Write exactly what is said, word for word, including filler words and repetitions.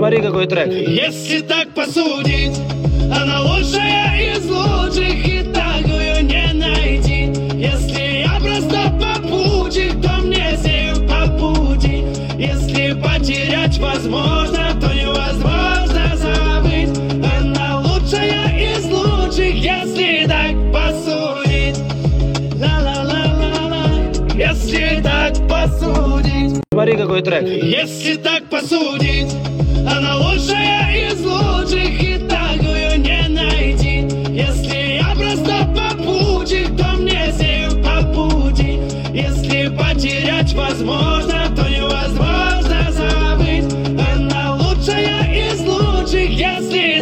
Смотри, какой трек. Если так посудить, она лучшая из лучших, и такую не найти. Если я просто попутчик, то мне с нею по пути. Если потерять возможно, то невозможно забыть. Она лучшая из лучших, если так посудить. Ла-ла-ла-ла-ла. Если так посудить. Смотри, какой трек. Если так посудить, она лучшая из лучших, и такую не найти. Если я просто попутчик, то мне с нею по пути. Если потерять возможно, то невозможно забыть. Она лучшая из лучших, если